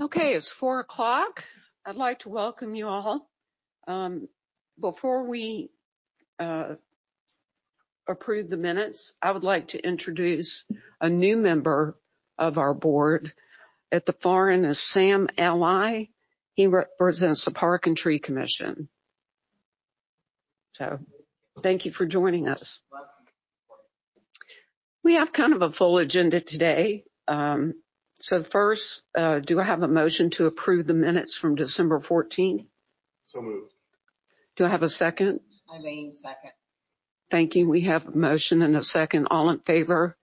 Okay, it's 4:00. I'd like to welcome you all. Before we approve the minutes, I would like to introduce a new member of our board. At the far end is Sam Ally. He represents the Park and Tree Commission. So thank you for joining us. We have kind of a full agenda today. So first, do I have a motion to approve the minutes from December 14th? So moved. Do I have a second? Eileen, second. Thank you. We have a motion and a second. All in favor?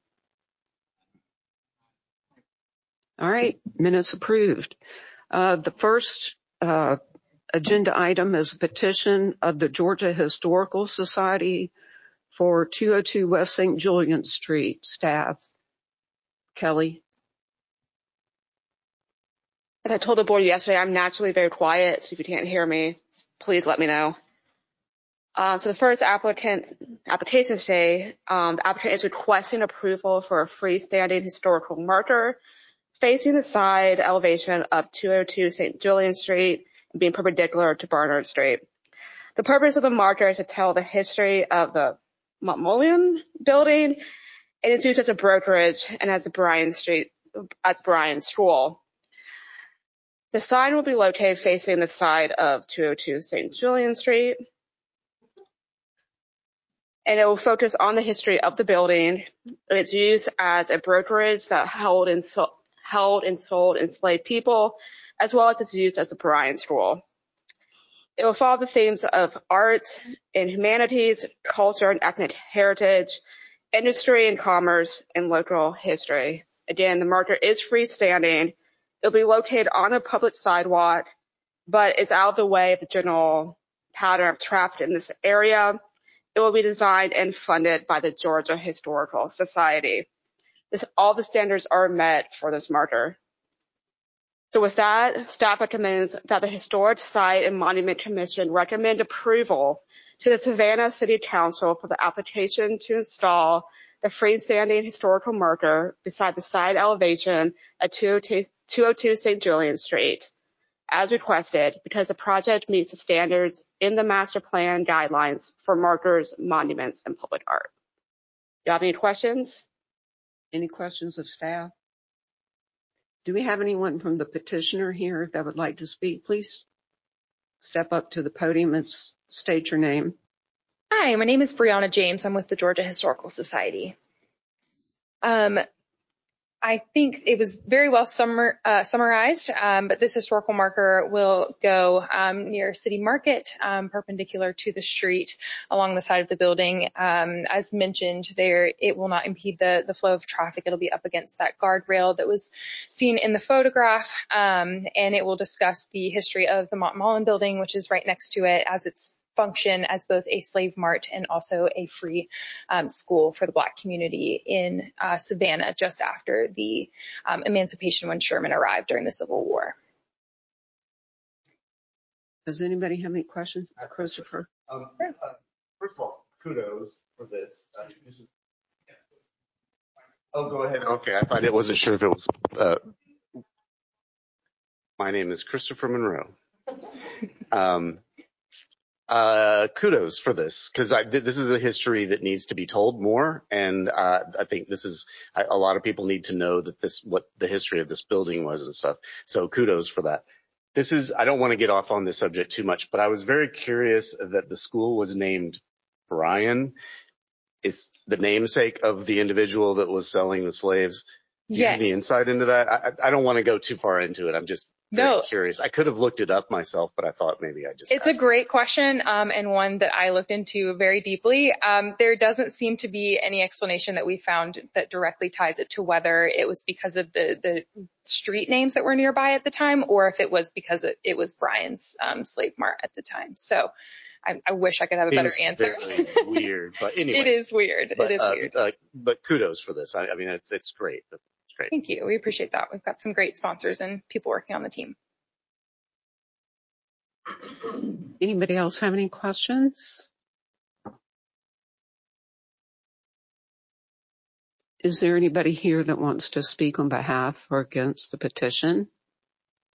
All right, minutes approved. The first agenda item is a petition of the Georgia Historical Society for 202 West St. Julian Street. Staff. Kelly. As I told the board yesterday, I'm naturally very quiet, so if you can't hear me, please let me know. So the first application today, the applicant is requesting approval for a freestanding historical marker facing the side elevation of 202 St. Julian Street and being perpendicular to Barnard Street. The purpose of the marker is to tell the history of the Montmolian building and it's used as a brokerage and as Bryan School. The sign will be located facing the side of 202 St. Julian Street. And it will focus on the history of the building. It's used as a brokerage that held and sold enslaved people, as well as it's used as a Bryan School. It will follow the themes of art and humanities, culture and ethnic heritage, industry and commerce, and local history. Again, the marker is freestanding. It'll be located on a public sidewalk, but it's out of the way of the general pattern of traffic in this area. It will be designed and funded by the Georgia Historical Society. All the standards are met for this marker. So with that, staff recommends that the Historic Site and Monument Commission recommend approval to the Savannah City Council for the application to install the freestanding historical marker beside the side elevation at 202 St. Julian Street, as requested, because the project meets the standards in the master plan guidelines for markers, monuments, and public art. Do you have any questions? Any questions of staff? Do we have anyone from the petitioner here that would like to speak? Please step up to the podium and state your name. Hi, my name is Brianna James. I'm with the Georgia Historical Society. I think it was very well summarized, but this historical marker will go near City Market, perpendicular to the street along the side of the building. As mentioned there, it will not impede the flow of traffic. It'll be up against that guardrail that was seen in the photograph, and it will discuss the history of the Montmolian building, which is right next to it, as its function as both a slave mart and also a free school for the Black community in Savannah just after the emancipation when Sherman arrived during the Civil War. Does anybody have any questions? Christopher? First of all, kudos for this. Oh, go ahead. Okay, I wasn't sure if it was. My name is Christopher Monroe. Kudos for this, because this is a history that needs to be told more, and I think this is a lot of people need to know that what the history of this building was and stuff. So kudos for that. I don't want to get off on this subject too much, but I was very curious that the school was named Bryan. Is the namesake of the individual that was selling the slaves? Do you have any insight into that? I don't want to go too far into it. I'm just very curious. I could have looked it up myself, but I thought maybe I just. It's a great question, and one that I looked into very deeply. There doesn't seem to be any explanation that we found that directly ties it to whether it was because of the street names that were nearby at the time, or if it was because it was Bryan's slave mart at the time. So I wish I could have a better answer. It's very weird, but anyway. It is weird. It is weird. But kudos for this. I mean, it's great. It's great. Thank you. We appreciate that. We've got some great sponsors and people working on the team. Anybody else have any questions? Is there anybody here that wants to speak on behalf or against the petition?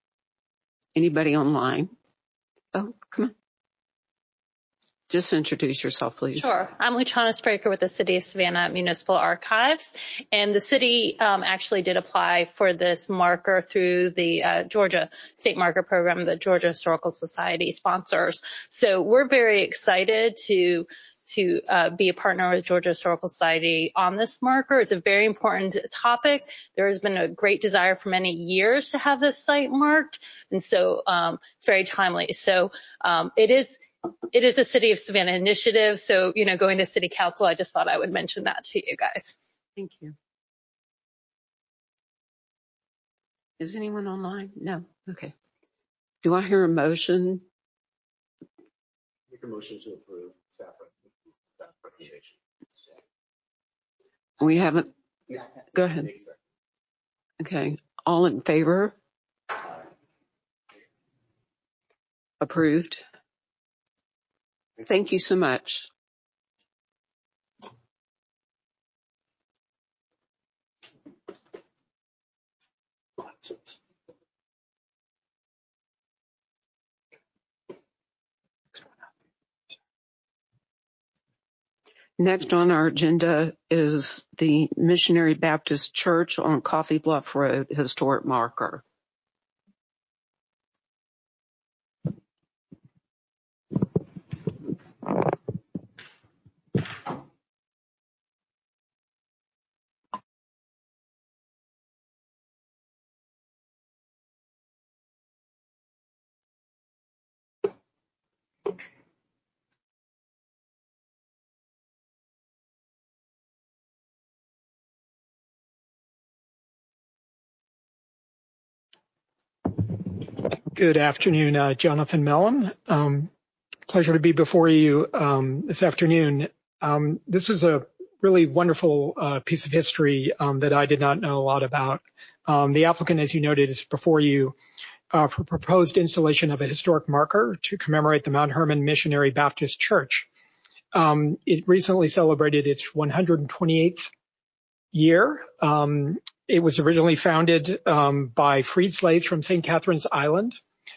Anybody online? Oh, come on. Just introduce yourself, please. Sure. I'm Luciana Spraker with the City of Savannah Municipal Archives. And the city actually did apply for this marker through the Georgia State Marker Program that Georgia Historical Society sponsors. So we're very excited to be a partner with Georgia Historical Society on this marker. It's a very important topic. There has been a great desire for many years to have this site marked. And so it's very timely. So it is a City of Savannah initiative. So, going to City Council, I just thought I would mention that to you guys. Thank you. Is anyone online? No. Okay. Do I hear a motion? Make a motion to approve staff recommendation. We haven't. Go ahead. Okay. All in favor? Approved. Thank you so much. Next on our agenda is the Missionary Baptist Church on Coffee Bluff Road historic marker. Good afternoon, Jonathan Mellon. Pleasure to be before you this afternoon. This is a really wonderful piece of history that I did not know a lot about. The applicant, as you noted, is before you for proposed installation of a historic marker to commemorate the Mount Hermon Missionary Baptist Church. It recently celebrated its 128th year. It was originally founded by freed slaves from St. Catherine's Island.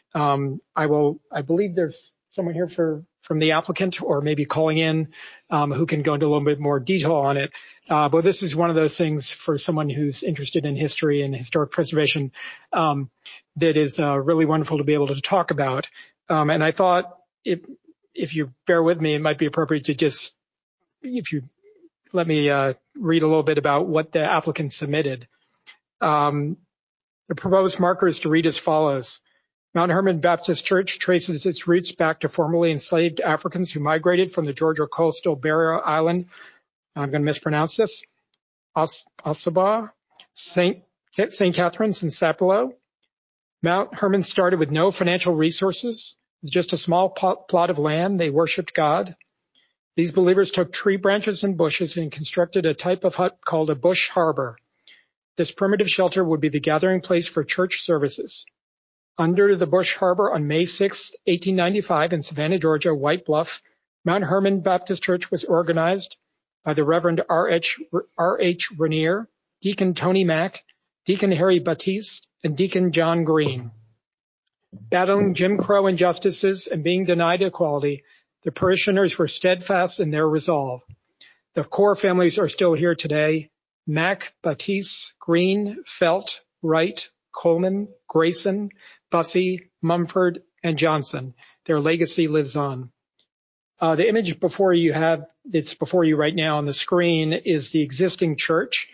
I believe there's someone here from the applicant or maybe calling in who can go into a little bit more detail on it. But this is one of those things for someone who's interested in history and historic preservation that is really wonderful to be able to talk about. And I thought if you bear with me, it might be appropriate to just, if you let me read a little bit about what the applicant submitted. The proposed marker is to read as follows. Mount Hermon Baptist Church traces its roots back to formerly enslaved Africans who migrated from the Georgia coastal barrier island. I'm going to mispronounce this. Ossabaw, St. Catherine's, and Sapelo. Mount Hermon started with no financial resources, with just a small plot of land. They worshipped God. These believers took tree branches and bushes and constructed a type of hut called a bush harbor. This primitive shelter would be the gathering place for church services. Under the bush harbor on May 6, 1895 in Savannah, Georgia, White Bluff, Mount Hermon Baptist Church was organized by the Reverend R.H. Rainier, Deacon Tony Mack, Deacon Harry Batiste, and Deacon John Green. Battling Jim Crow injustices and being denied equality, the parishioners were steadfast in their resolve. The core families are still here today. Mack, Batiste, Green, Felt, Wright, Coleman, Grayson, Bussey, Mumford, and Johnson. Their legacy lives on. The image before you it's before you right now on the screen, is the existing church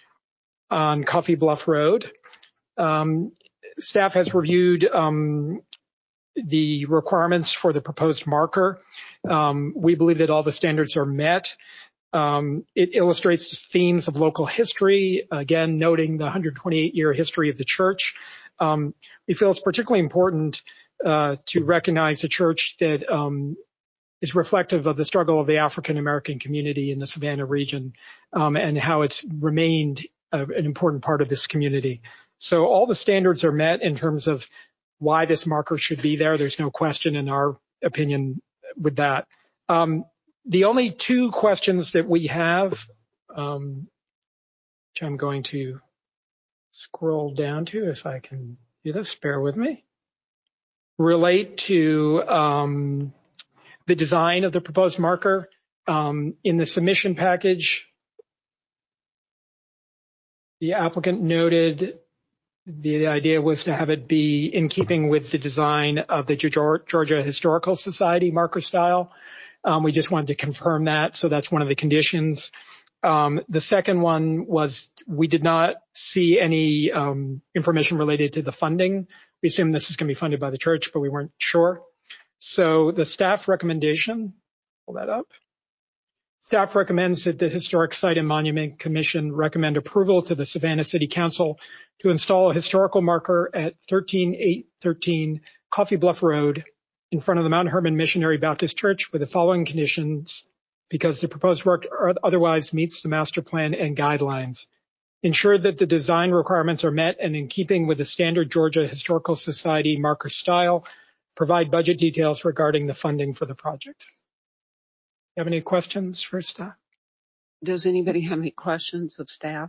on Coffee Bluff Road. Staff has reviewed the requirements for the proposed marker. We believe that all the standards are met. It illustrates themes of local history, again, noting the 128-year history of the church. We feel it's particularly important to recognize a church that is reflective of the struggle of the African-American community in the Savannah region and how it's remained an important part of this community. So all the standards are met in terms of why this marker should be there. There's no question in our opinion with that. The only two questions that we have, which I'm going to scroll down to if I can do this, bear with me. relate to the design of the proposed marker. In the submission package, the applicant noted the idea was to have it be in keeping with the design of the Georgia Historical Society marker style. We just wanted to confirm that, so that's one of the conditions. The second one was we did not see any information related to the funding. We assumed this is going to be funded by the church, but we weren't sure. So the staff recommendation, pull that up. Staff recommends that the Historic Site and Monument Commission recommend approval to the Savannah City Council to install a historical marker at 13813 Coffee Bluff Road in front of the Mount Hermon Missionary Baptist Church with the following conditions, because the proposed work otherwise meets the master plan and guidelines. Ensure that the design requirements are met and in keeping with the standard Georgia Historical Society marker style. Provide budget details regarding the funding for the project. You have any questions for staff? Does anybody have any questions of staff?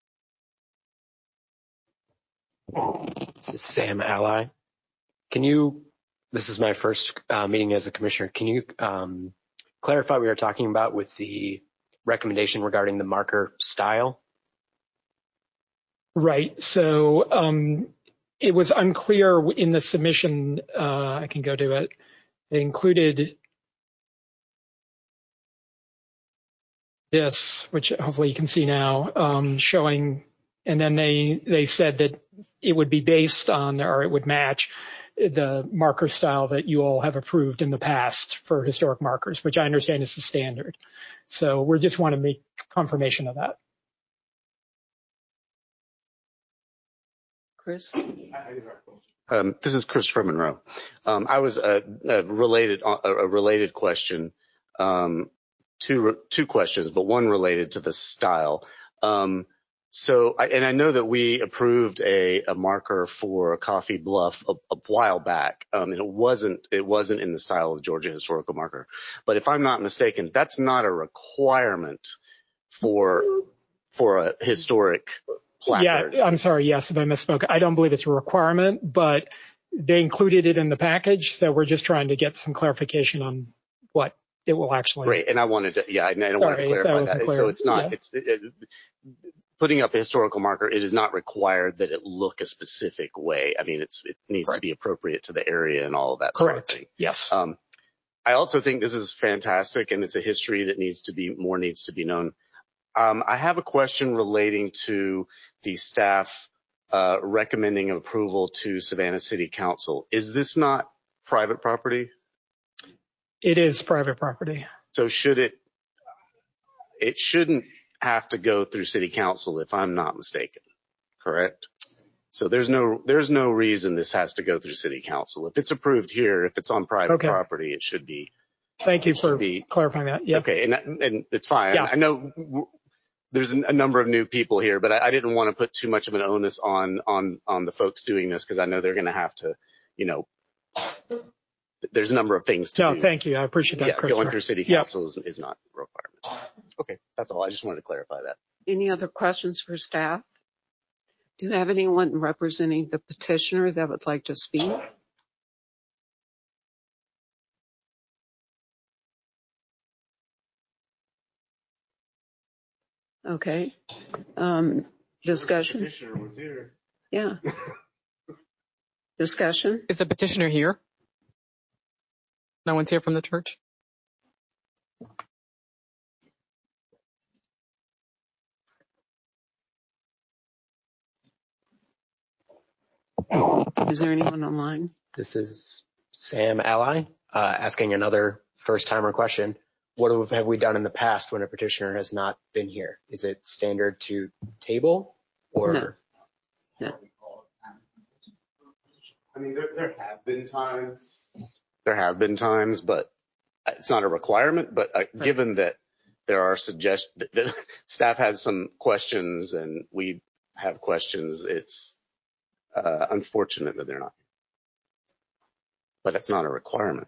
This is Sam Ally. This is my first meeting as a commissioner. Can you clarify what we were talking about with the recommendation regarding the marker style? Right. So it was unclear in the submission. I can go to it. They included this, which hopefully you can see now, showing, and then they said that it would be based on, or it would match the marker style that you all have approved in the past for historic markers, which I understand is the standard. So we just want to make confirmation of that. Chris? This is Christopher Monroe. I was a related question, two questions, but one related to the style. I know that we approved a marker for Coffee Bluff a while back, and it wasn't in the style of the Georgia Historical Marker. But if I'm not mistaken, that's not a requirement for a historic placard. Yeah, I'm sorry. Yes, if I misspoke. I don't believe it's a requirement, but they included it in the package. So we're just trying to get some clarification on what it will actually. Great. And I wanted to, I wanted to clarify that. So it's not, putting up a historical marker, it is not required that it look a specific way. I mean, it needs to be appropriate to the area and all of that sort of thing. Yes. I also think this is fantastic, and it's a history that needs to be known. I have a question relating to the staff recommending approval to Savannah City Council. Is this not private property? It is private property. So it shouldn't have to go through City Council, if I'm not mistaken, correct? So there's no reason this has to go through City Council. If it's approved here, if it's on private property, it should be. Thank you for clarifying that. Yeah. Okay, and it's fine. Yeah. I know there's a number of new people here, but I didn't want to put too much of an onus on the folks doing this, because I know they're going to have to, there's a number of things to do. No, thank you. I appreciate that. Yeah, going through City Council is not a requirement. Okay, that's all. I just wanted to clarify that. Any other questions for staff? Do you have anyone representing the petitioner that would like to speak? Okay. Discussion? The petitioner was here. Yeah. Discussion? Is the petitioner here? No one's here from the church? Is there anyone online? This is Sam Ally, asking another first-timer question. What have we done in the past when a petitioner has not been here? Is it standard to table or? No. I mean, there have been times, but it's not a requirement. But given that there are suggestions, the staff has some questions and we have questions, it's unfortunate that they're not. But it's not a requirement.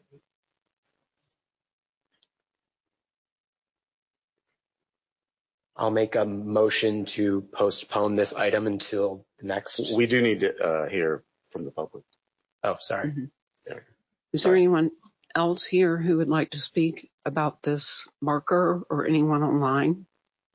I'll make a motion to postpone this item until the next. We do need to hear from the public. Oh, sorry. Mm-hmm. Is there anyone else here who would like to speak about this marker, or anyone online?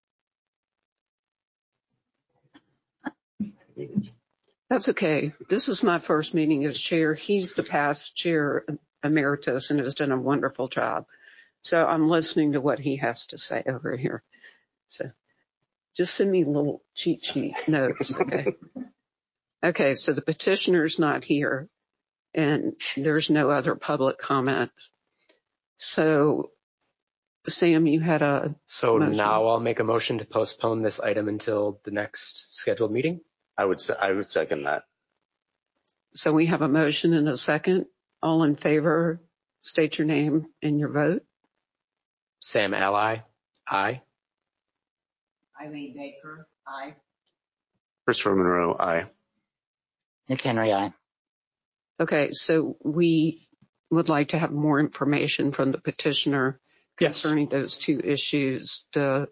That's okay. This is my first meeting as chair. He's the past chair emeritus and has done a wonderful job. So I'm listening to what he has to say over here. So just send me little cheat sheet notes, okay? Okay, so the petitioner's not here and there's no other public comment. So Sam, you had a motion. Now I'll make a motion to postpone this item until the next scheduled meeting. I would second that. So we have a motion and a second. All in favor, state your name and your vote. Sam Ally, aye. Eileen Baker, aye. Christopher Monroe, aye. Nick Henry, aye. Okay, so we would like to have more information from the petitioner concerning those two issues, the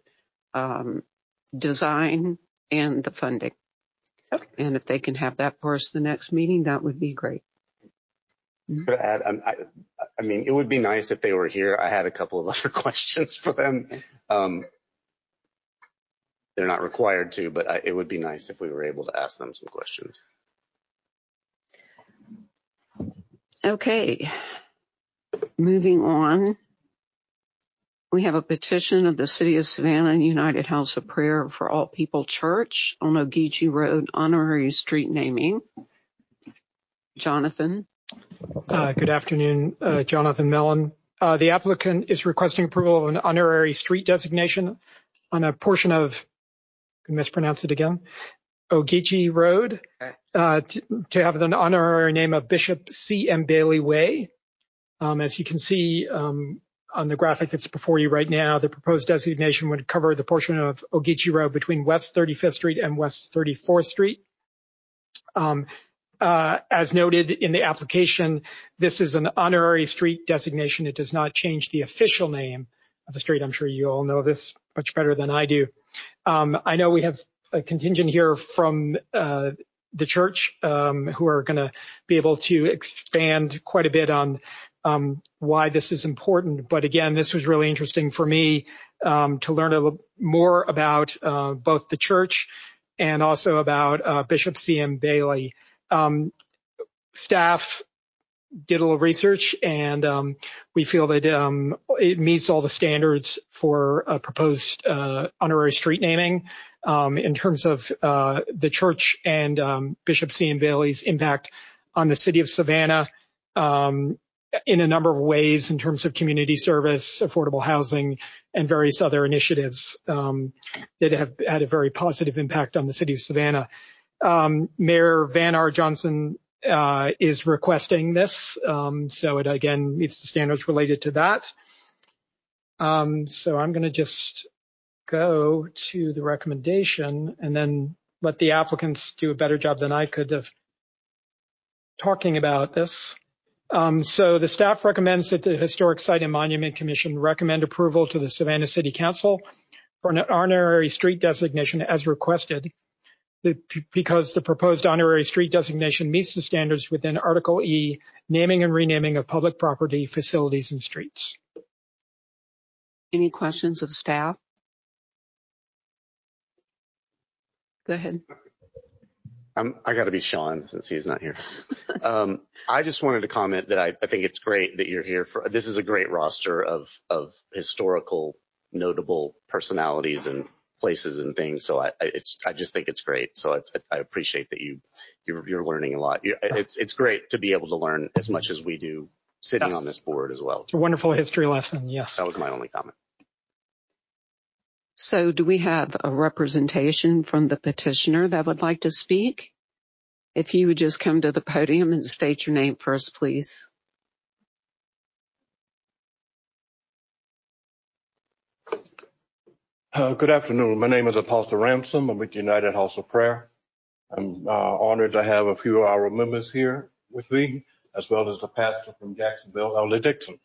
design and the funding. Okay. And if they can have that for us the next meeting, that would be great. Could I add, I mean, it would be nice if they were here. I had a couple of other questions for them. They're not required to, but it would be nice if we were able to ask them some questions. Okay, moving on. We have a petition of the City of Savannah United House of Prayer for All People Church on Ogeechee Road, honorary street naming. Jonathan. Good afternoon, Jonathan Mellon. The applicant is requesting approval of an honorary street designation on a portion of, I mispronounce it again, Ogeechee Road, to have an honorary name of Bishop C.M. Bailey Way. As you can see on the graphic that's before you right now, the proposed designation would cover the portion of Ogeechee Road between West 35th Street and West 34th Street. As noted in the application, this is an honorary street designation. It does not change the official name of the street. I'm sure you all know this much better than I do. I know we have a contingent here from the church who are going to be able to expand quite a bit on why this is important. But again, this was really interesting for me to learn a little more about both the church and also about Bishop C.M. Bailey. Staff did a little research, and we feel that it meets all the standards for a proposed honorary street naming in terms of the church and Bishop C.M. Bailey's impact on the city of Savannah in a number of ways in terms of community service, affordable housing, and various other initiatives that have had a very positive impact on the city of Savannah. Mayor Van R. Johnson is requesting this, so it again meets the standards related to that. So I'm going to just go to the recommendation and then let the applicants do a better job than I could of talking about this. So the staff recommends that the Historic Site and Monument Commission recommend approval to the Savannah City Council for an honorary street designation as requested, because the proposed honorary street designation meets the standards within Article E, naming and renaming of public property, facilities, and streets. Any questions of staff? Go ahead. I got to be Sean since he's not here. I just wanted to comment that I think it's great that you're here. This is a great roster of historical, notable personalities and places and things. So I just think it's great. So I appreciate that you're learning a lot. It's great to be able to learn as much as we do sitting on this board as well. It's a wonderful history lesson. Yes. That was my only comment. So do we have a representation from the petitioner that would like to speak? If you would just come to the podium and state your name first, please. Good afternoon. My name is Apostle Ransom. I'm with United House of Prayer. I'm honored to have a few of our members here with me, as well as the pastor from Jacksonville, Elder Dixon.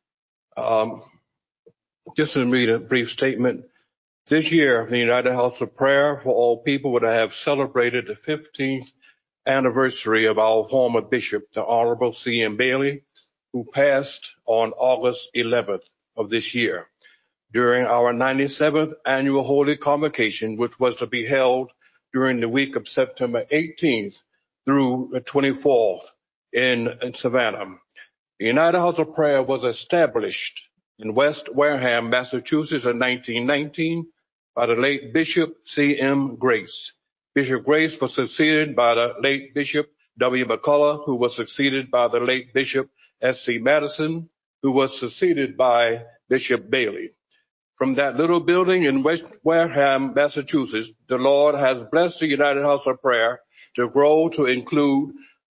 Just to read a brief statement. This year, the United House of Prayer for All People would have celebrated the 15th anniversary of our former bishop, the Honorable C.M. Bailey, who passed on August 11th of this year during our 97th annual Holy Convocation, which was to be held during the week of September 18th through the 24th in Savannah. The United House of Prayer was established in West Wareham, Massachusetts in 1919 by the late Bishop C.M. Grace. Bishop Grace was succeeded by the late Bishop W. McCullough, who was succeeded by the late Bishop S.C. Madison, who was succeeded by Bishop Bailey. From that little building in West Wareham, Massachusetts, the Lord has blessed the United House of Prayer to grow to include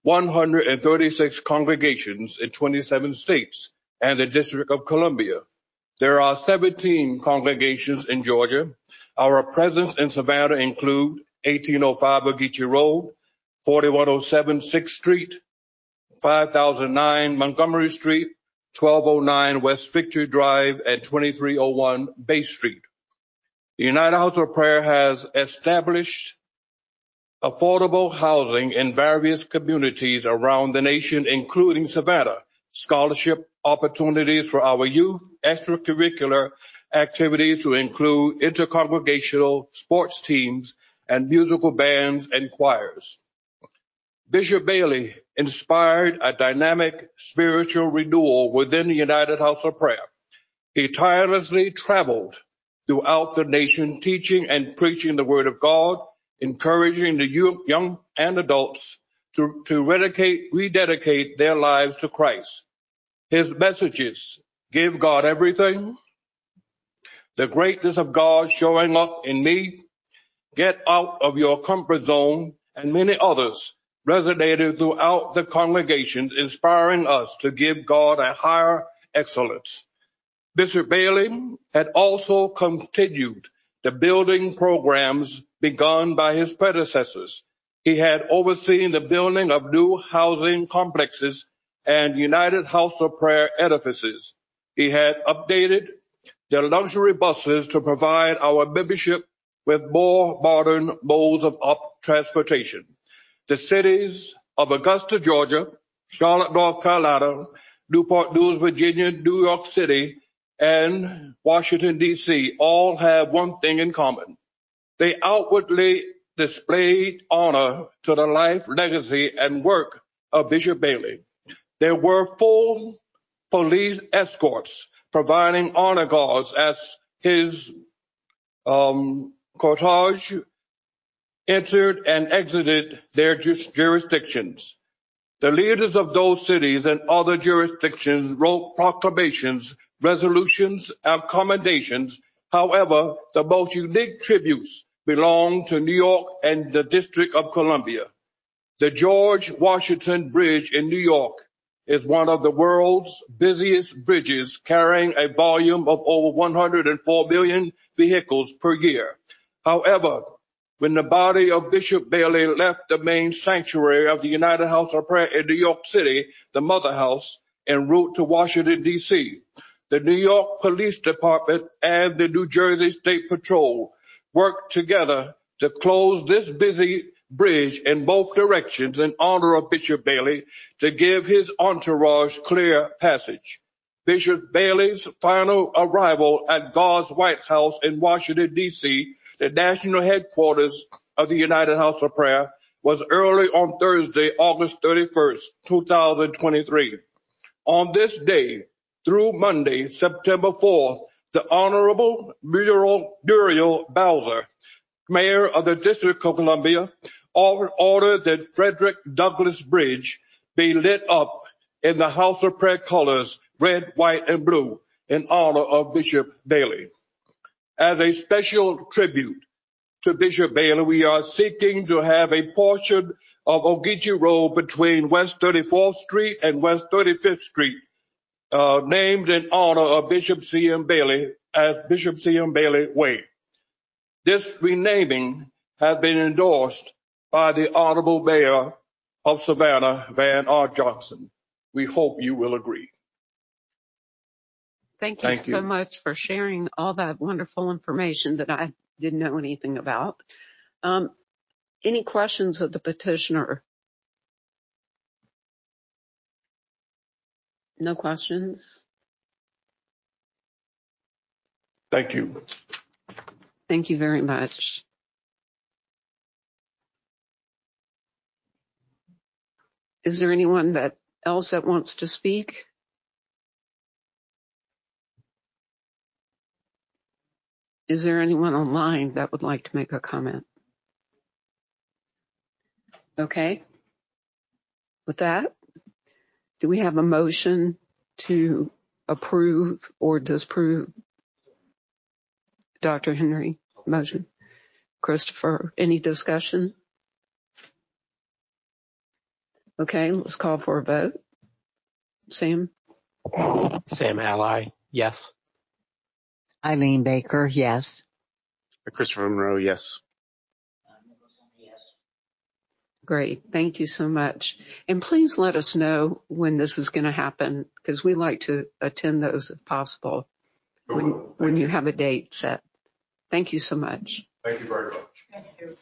136 congregations in 27 states and the District of Columbia. There are 17 congregations in Georgia. Our presence in Savannah include 1805 Ogeechee Road, 4107 6th Street, 5009 Montgomery Street, 1209 West Victory Drive, and 2301 Bay Street. The United House of Prayer has established affordable housing in various communities around the nation, including Savannah, scholarship opportunities for our youth, extracurricular activities to include intercongregational sports teams and musical bands and choirs. Bishop Bailey inspired a dynamic spiritual renewal within the United House of Prayer. He tirelessly traveled throughout the nation, teaching and preaching the Word of God, encouraging the young and adults to rededicate their lives to Christ. His messages: give God everything, the greatness of God showing up in me, get out of your comfort zone, and many others resonated throughout the congregations, inspiring us to give God a higher excellence. Bishop Bailey had also continued the building programs begun by his predecessors. He had overseen the building of new housing complexes and United House of Prayer edifices. He had updated the luxury buses to provide our membership with more modern modes of transportation. The cities of Augusta, Georgia, Charlotte, North Carolina, Newport News, Virginia, New York City, and Washington, D.C. all have one thing in common. They outwardly displayed honor to the life, legacy, and work of Bishop Bailey. There were full police escorts providing honor guards as his cortege entered and exited their jurisdictions. The leaders of those cities and other jurisdictions wrote proclamations, resolutions, and commendations. However, the most unique tributes belong to New York and the District of Columbia. The George Washington Bridge in New York is one of the world's busiest bridges, carrying a volume of over 104 million vehicles per year. However, when the body of Bishop Bailey left the main sanctuary of the United House of Prayer in New York City, the Mother House, en route to Washington, D.C., the New York Police Department and the New Jersey State Patrol worked together to close this busy bridge in both directions in honor of Bishop Bailey to give his entourage clear passage. Bishop Bailey's final arrival at God's White House in Washington, D.C., the national headquarters of the United House of Prayer, was early on Thursday, August 31st, 2023. On this day, through Monday, September 4th, the Honorable Muriel Bowser, Mayor of the District of Columbia, ordered that Frederick Douglass Bridge be lit up in the House of Prayer colors, red, white, and blue, in honor of Bishop Bailey. As a special tribute to Bishop Bailey, we are seeking to have a portion of Ogeechee Road between West 34th Street and West 35th Street named in honor of Bishop C.M. Bailey as Bishop C.M. Bailey Way. This renaming has been endorsed by the Honorable Mayor of Savannah, Van R. Johnson. We hope you will agree. Thank you so much for sharing all that wonderful information that I didn't know anything about. Any questions of the petitioner? No questions? Thank you. Thank you very much. Is there anyone else that wants to speak? Is there anyone online that would like to make a comment? Okay. With that, do we have a motion to approve or disapprove? Dr. Henry, motion. Christopher, any discussion? Okay, let's call for a vote. Sam? Sam Ally, yes. Eileen Baker, yes. Christopher Monroe, yes. Great. Thank you so much. And please let us know when this is going to happen, because we like to attend those if possible when you have a date set. Thank you so much. Thank you very much. Thank you.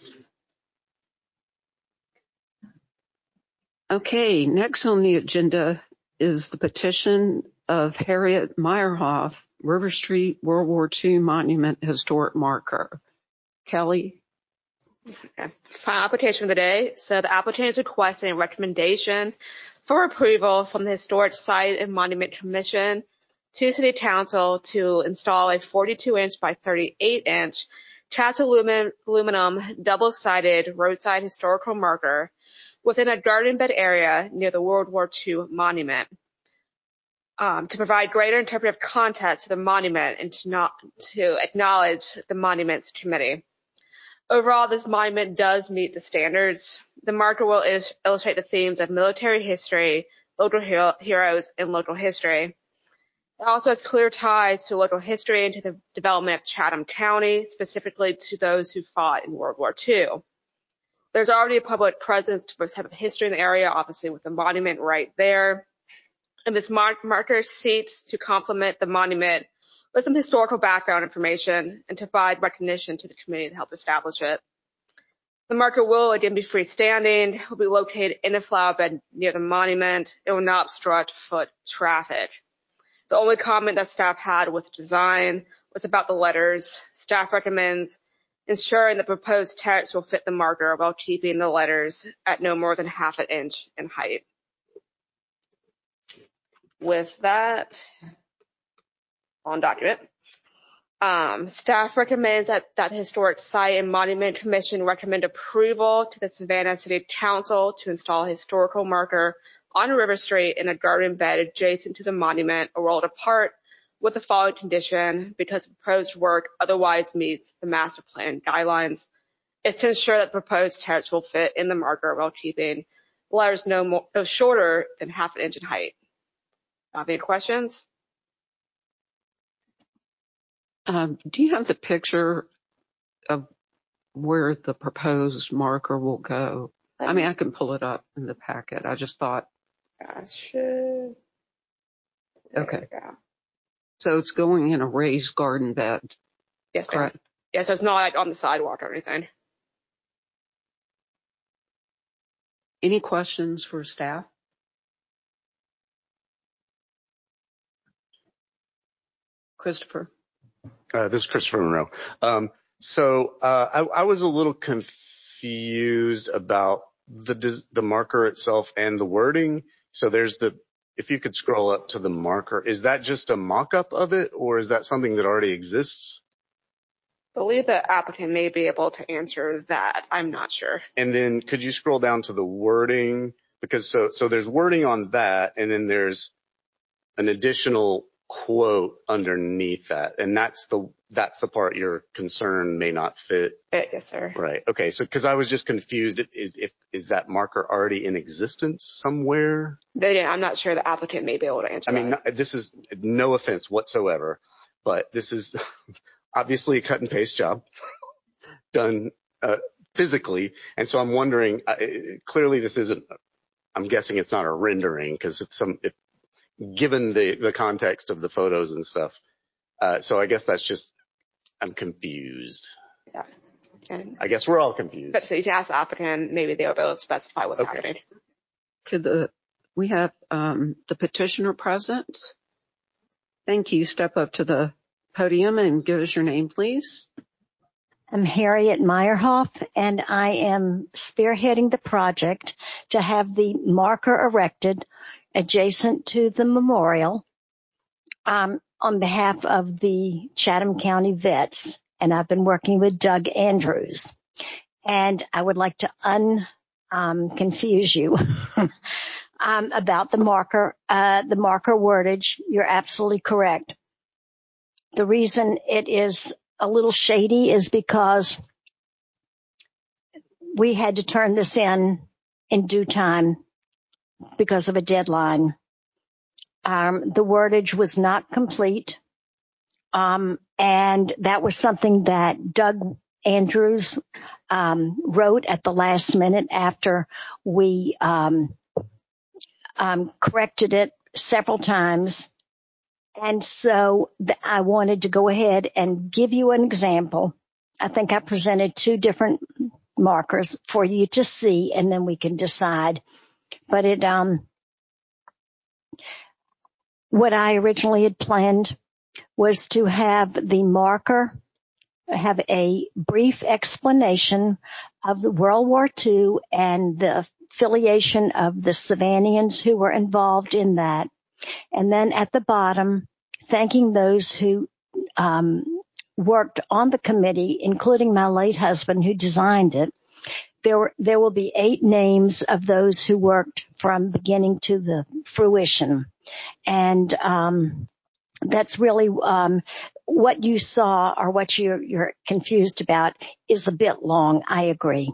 Okay, next on the agenda is the petition of Harriet Meyerhoff, River Street World War II Monument Historic Marker. Kelly? Okay. Final application of the day. So the applicant is requesting a recommendation for approval from the Historic Site and Monument Commission to City Council to install a 42-inch by 38-inch cast aluminum double-sided roadside historical marker within a garden bed area near the World War II monument to provide greater interpretive context to the monument and to acknowledge the Monuments Committee. Overall, this monument does meet the standards. The marker will illustrate the themes of military history, local heroes, and local history. It also has clear ties to local history and to the development of Chatham County, specifically to those who fought in World War II. There's already a public presence to both have a history in the area, obviously with the monument right there. And this marker seeks to complement the monument with some historical background information and to provide recognition to the community to help establish it. The marker will again be freestanding, will be located in a flower bed near the monument. It will not obstruct foot traffic. The only comment that staff had with design was about the letters. Staff recommends ensuring the proposed text will fit the marker while keeping the letters at no more than half an inch in height. With that, on document. Staff recommends that the Historic Site and Monument Commission recommend approval to the Savannah City Council to install a historical marker on River Street in a garden bed adjacent to the monument, a world apart, with the following condition: because the proposed work otherwise meets the master plan guidelines, is to ensure that the proposed text will fit in the marker while keeping the letters no shorter than half an inch in height. Any questions? Do you have the picture of where the proposed marker will go? I mean, I can pull it up in the packet. I just thought. Gotcha. Okay. So it's going in a raised garden bed. Yes, correct? Yes, so it's not like on the sidewalk or anything. Any questions for staff? Christopher? This is Christopher Monroe. I was a little confused about the marker itself and the wording. So there's if you could scroll up to the marker, is that just a mock-up of it, or is that something that already exists? I believe the applicant may be able to answer that. I'm not sure. And then could you scroll down to the wording? Because so there's wording on that, and then there's an additional quote underneath that, and that's the part your concern may not fit. Yes, sir. Right. Okay. So, because I was just confused, is that marker already in existence somewhere? I'm not sure the applicant may be able to answer that. I mean, this is no offense whatsoever, but this is obviously a cut and paste job done physically, and so I'm wondering. Clearly, this isn't. I'm guessing it's not a rendering because given the context of the photos and stuff. So I guess that's just, I'm confused. Yeah. And I guess we're all confused. But so you can ask the applicant, maybe they'll be able to specify what's happening. Could the We have the petitioner present. Thank you. Step up to the podium and give us your name, please. I'm Harriet Meyerhoff, and I am spearheading the project to have the marker erected adjacent to the memorial on behalf of the Chatham County vets, and I've been working with Doug Andrews. And I would like to confuse you about the marker wordage. You're absolutely correct. The reason it is a little shady is because we had to turn this in due time because of a deadline. The wordage was not complete. And that was something that Doug Andrews wrote at the last minute after we corrected it several times. And so I wanted to go ahead and give you an example. I think I presented 2 different markers for you to see, and then we can decide. But what I originally had planned was to have the marker have a brief explanation of the World War II and the affiliation of the Savannahans who were involved in that. And then at the bottom, thanking those who worked on the committee, including my late husband who designed it. There will be 8 names of those who worked from beginning to the fruition. And that's really what you saw, or what you're confused about is a bit long. I agree.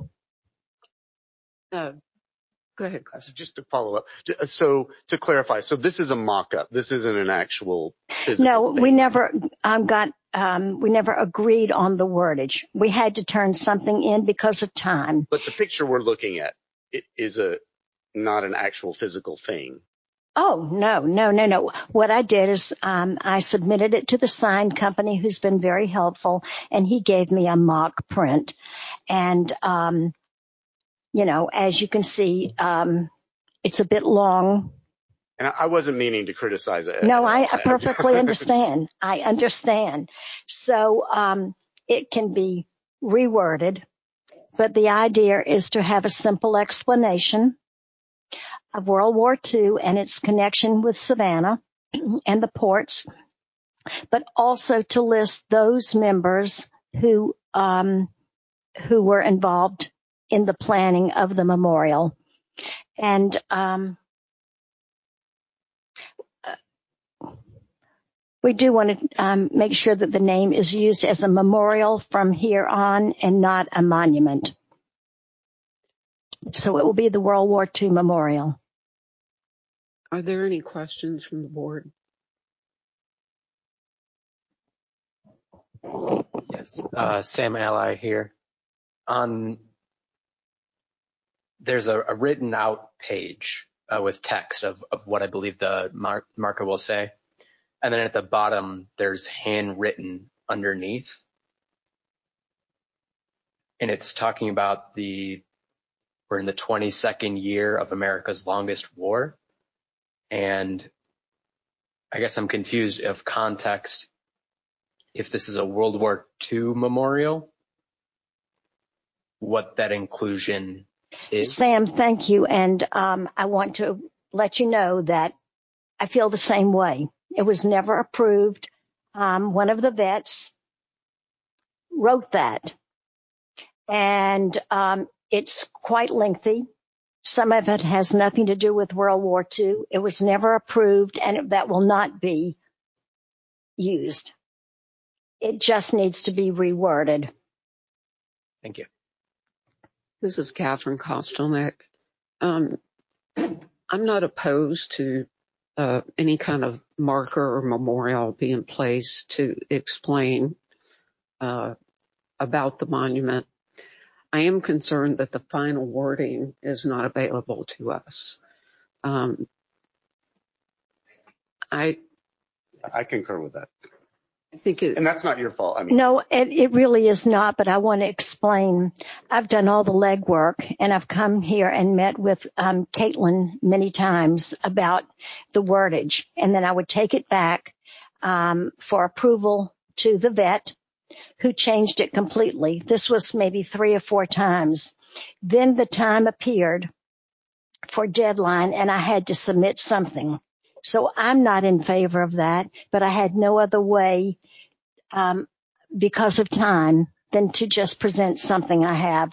Go ahead. Just to follow up. So to clarify, so this is a mock-up. This isn't an actual physical No, thing. we never we never agreed on the wordage. We had to turn something in because of time. But the picture we're looking at is not an actual physical thing. Oh, no. What I did is I submitted it to the sign company, who's been very helpful, and he gave me a mock print. And as you can see, it's a bit long. And I wasn't meaning to criticize it. No, I perfectly understand. I understand. So it can be reworded, but the idea is to have a simple explanation of World War II and its connection with Savannah and the ports, but also to list those members who were involved in the planning of the memorial. And we do want to make sure that the name is used as a memorial from here on and not a monument. So it will be the World War II Memorial. Are there any questions from the board? Yes, Sam Ally here. There's a written out page with text of what I believe the marker will say. And then at the bottom, there's handwritten underneath. And it's talking about we're in the 22nd year of America's longest war. And I guess I'm confused of context if this is a World War II memorial, what that inclusion is. Sam, thank you. And I want to let you know that I feel the same way. It was never approved. One of the vets wrote that. And it's quite lengthy. Some of it has nothing to do with World War II. It was never approved, and that will not be used. It just needs to be reworded. Thank you. This is Catherine Kostelnik. I'm not opposed to any kind of marker or memorial being placed to explain about the monument. I am concerned that the final wording is not available to us. I concur with that. I think And that's not your fault. I mean, No, it really is not, but I want to explain. I've done all the legwork, and I've come here and met with Caitlin many times about the wordage, and then I would take it back for approval to the vet, who changed it completely. This was maybe 3 or 4 times. Then the time appeared for deadline, and I had to submit something. So I'm not in favor of that, but I had no other way because of time than to just present something I have.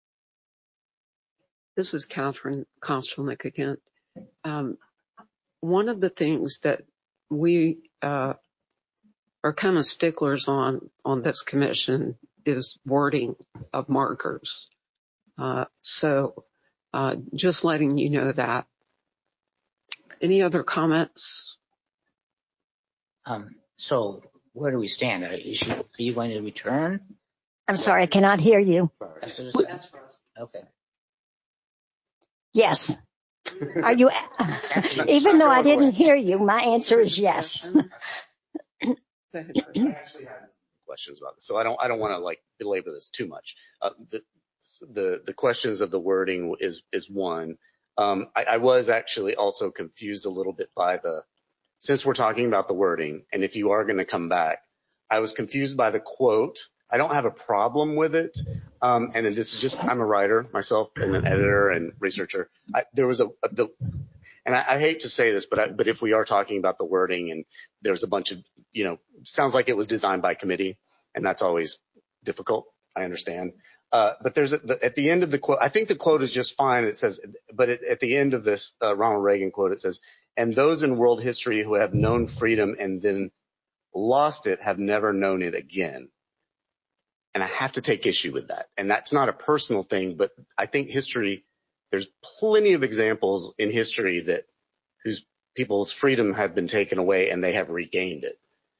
This is Catherine Kostelnick again. One of the things that we are kind of sticklers on this commission is wording of markers. So just letting you know that. Any other comments? So where do we stand? Are you going to return? I'm sorry, I cannot hear you. Okay. Yes. Are you, even though I didn't hear you, my answer is yes. I actually had questions about this, so I don't want to like belabor this too much. The questions of the wording is one. I was actually also confused a little bit by since we're talking about the wording, and if you are going to come back, I was confused by the quote. I don't have a problem with it. And this is just, I'm a writer myself and an editor and researcher. There was and I hate to say this, but if we are talking about the wording and there's a bunch of, sounds like it was designed by committee, and that's always difficult. I understand. But there's at the end of the quote, I think the quote is just fine. It says, but at the end of this Ronald Reagan quote, it says, and those in world history who have known freedom and then lost it have never known it again. And I have to take issue with that. And that's not a personal thing, but I think history, there's plenty of examples in history that whose people's freedom have been taken away and they have regained it.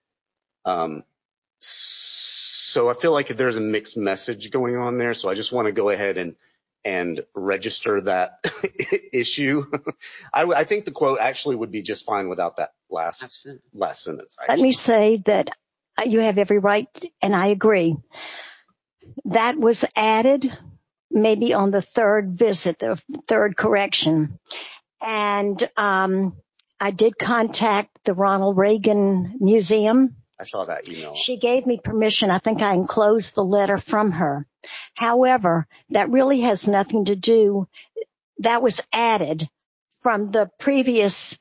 So I feel like there's a mixed message going on there. So I just want to go ahead and register that issue. I think the quote actually would be just fine without that last sentence. Let me say that you have every right, and I agree. That was added maybe on the 3rd visit, the 3rd correction. And I did contact the Ronald Reagan Museum. I saw that email. She gave me permission. I think I enclosed the letter from her. However, that really has nothing to do. That was added from the previous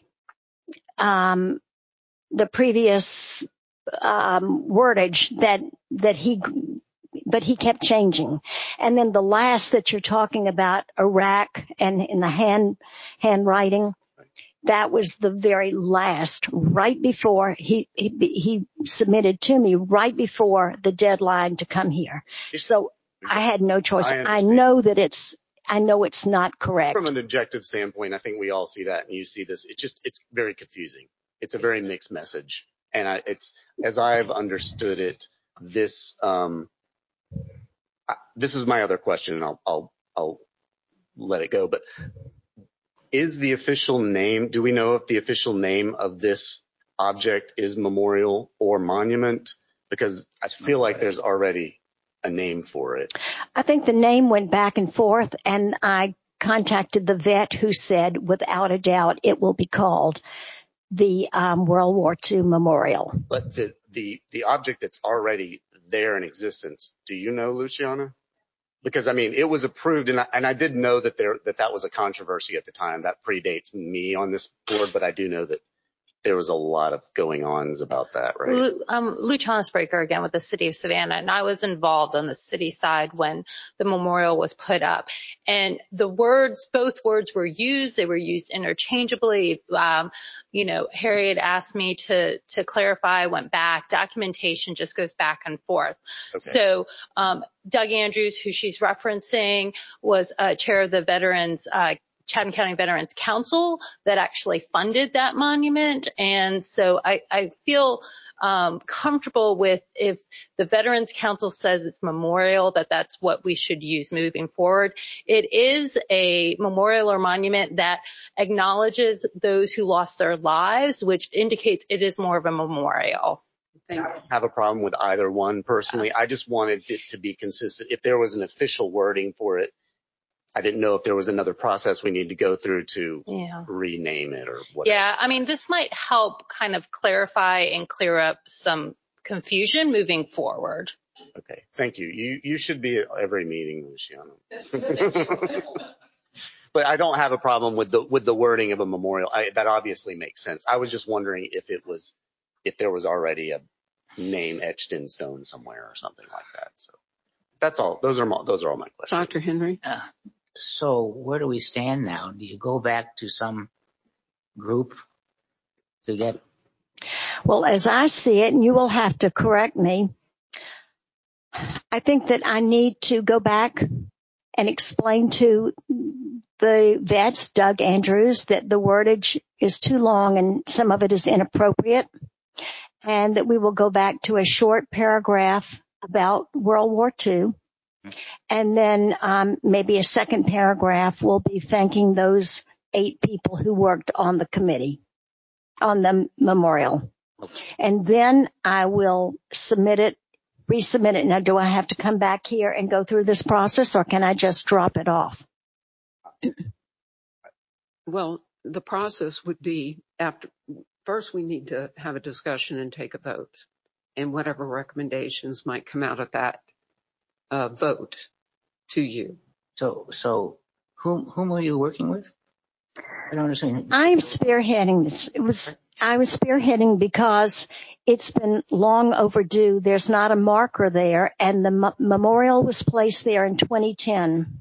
wordage but he kept changing. And then the last that you're talking about, Iraq and in the handwriting, that was the very last, right before he submitted to me, right before the deadline to come here. So I had no choice. I know it's not correct. From an objective standpoint, I think we all see that, and you see this. It's very confusing. It's a very mixed message. And as I've understood it, this is my other question, and I'll let it go. But is the official name, do we know if the official name of this object is memorial or monument? Because I feel like there's already a name for it. I think the name went back and forth, and I contacted the vet who said, without a doubt, it will be called the World War II Memorial. But the object that's already there in existence, do you know, Luciana? Because, I mean, it was approved, and I did know that that was a controversy at the time. That predates me on this board, but I do know that there was a lot of going-ons about that, right? Luciana Spraker again with the city of Savannah, and I was involved on the city side when the memorial was put up. And both words were used. They were used interchangeably. Harriet asked me to clarify, went back. Documentation just goes back and forth. Okay. So, Doug Andrews, who she's referencing, was chair of the Chatham County Veterans Council that actually funded that monument. And so I feel comfortable with, if the Veterans Council says it's memorial, that's what we should use moving forward. It is a memorial or monument that acknowledges those who lost their lives, which indicates it is more of a memorial. have a problem with either one personally. I just wanted it to be consistent. If there was an official wording for it, I didn't know if there was another process we need to go through to rename it or whatever. Yeah, I mean, this might help kind of clarify and clear up some confusion moving forward. Okay, thank you. You should be at every meeting, Luciano. But I don't have a problem with the wording of a memorial. That obviously makes sense. I was just wondering if there was already a name etched in stone somewhere or something like that. So that's all. Those are all my questions. Dr. Henry? So where do we stand now? Do you go back to some group to get? Well, as I see it, and you will have to correct me, I think that I need to go back and explain to the vets, Doug Andrews, that the wordage is too long and some of it is inappropriate, and that we will go back to a short paragraph about World War II. And then maybe a second paragraph will be thanking those 8 people who worked on the committee, on the memorial. And then I will resubmit it. Now, do I have to come back here and go through this process, or can I just drop it off? Well, the process would be first we need to have a discussion and take a vote, and whatever recommendations might come out of that vote to you. So whom are you working with? I don't understand. I'm spearheading this. I was spearheading because it's been long overdue. There's not a marker there, and the memorial was placed there in 2010.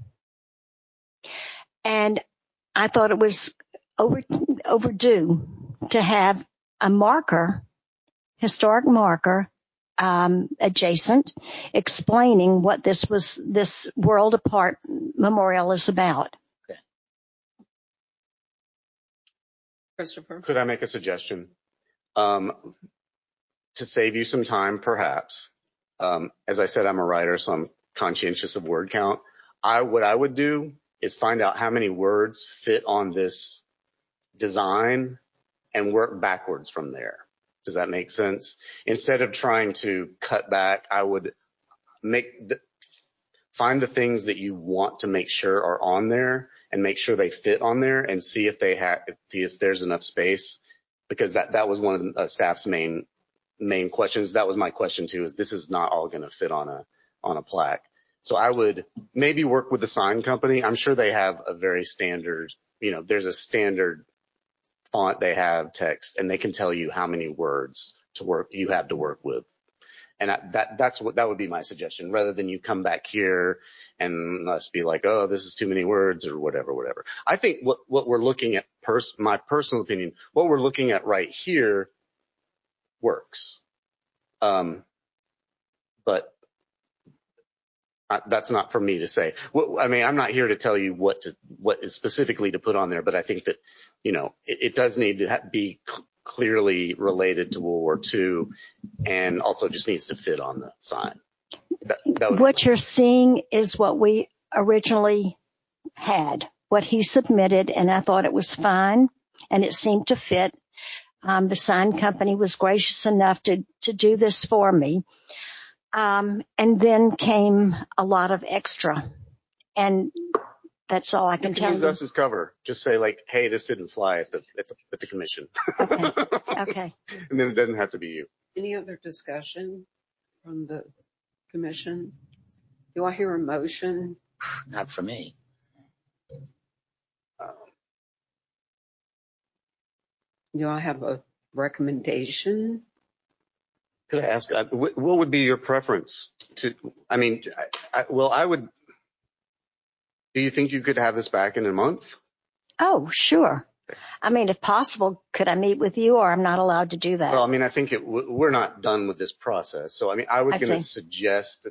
And I thought it was overdue to have a marker, historic marker, adjacent, explaining what this World Apart memorial is about. Okay. Christopher? Could I make a suggestion? To save you some time, perhaps. As I said, I'm a writer, so I'm conscientious of word count. What I would do is find out how many words fit on this design and work backwards from there. Does that make sense? Instead of trying to cut back, I would find the things that you want to make sure are on there and make sure they fit on there and see if there's enough space, because that was one of the staff's main questions. That was my question too, is this is not all going to fit on a plaque. So I would maybe work with the sign company. I'm sure they have a very standard, there's a standard font, they have text, and they can tell you how many words you have to work with. And that would be my suggestion, rather than you come back here and us be like, oh, this is too many words or whatever. I think what we're looking at, my personal opinion, what we're looking at right here works. But that's not for me to say. I mean, I'm not here to tell you what is specifically to put on there, but I think that, it does need to be clearly related to World War II, and also just needs to fit on the sign. What you're seeing is what we originally had, what he submitted, and I thought it was fine, and it seemed to fit. The sign company was gracious enough to do this for me. And then came a lot of extra, and that's all I can tell you. You can use us as cover. Just say like, hey, this didn't fly at the commission. Okay. And then it doesn't have to be you. Any other discussion from the commission? Do I hear a motion? Not for me. Do I have a recommendation? Could I ask, what would be your preference to, I would, do you think you could have this back in a month? Oh, sure. I mean, if possible, could I meet with you, or I'm not allowed to do that? Well, I mean, I think we're not done with this process. So, I mean, I was going to suggest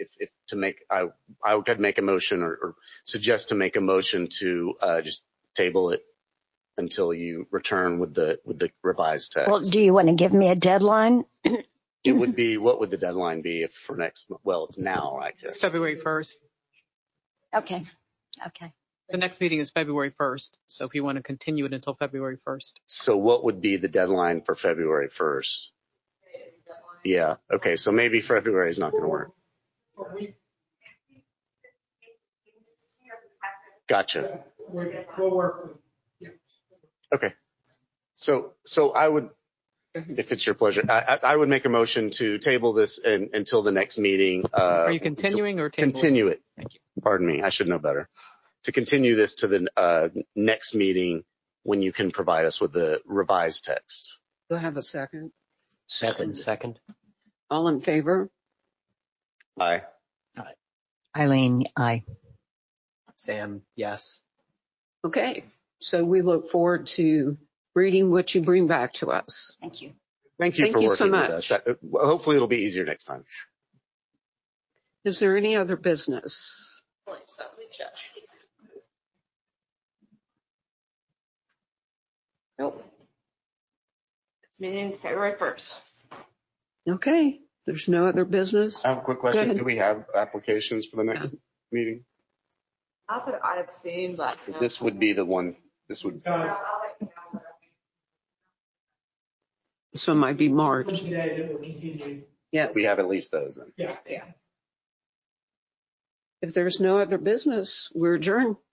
I could make a motion or suggest to make a motion to just table it until you return with the revised text. Well, do you want to give me a deadline? It would be, what would the deadline be if for next, well, it's now, I guess. It's February 1st. Okay. The next meeting is February 1st. So if you want to continue it until February 1st. So what would be the deadline for February 1st? Yeah. Okay. So maybe February is not going to work. Gotcha. We'll work with you. Okay. So I would, if it's your pleasure, I would make a motion to table this until the next meeting. Are you continuing or tabling? Continue it. Thank you. Pardon me. I should know better. To continue this to the next meeting when you can provide us with the revised text. Do I have a second? Second. All in favor? Aye. Eileen, aye. Sam, yes. Okay. So we look forward to reading what you bring back to us. Thank you. Thank you for working with us. Hopefully it'll be easier next time. Is there any other business? Nope. This meeting is February 1st. Okay. There's no other business. I have a quick question. Do we have applications for the next meeting? I'll put I've seen, but This would be the one. This would. So it might be March. Yeah. We have at least those then. Yeah. If there's no other business, we're adjourned.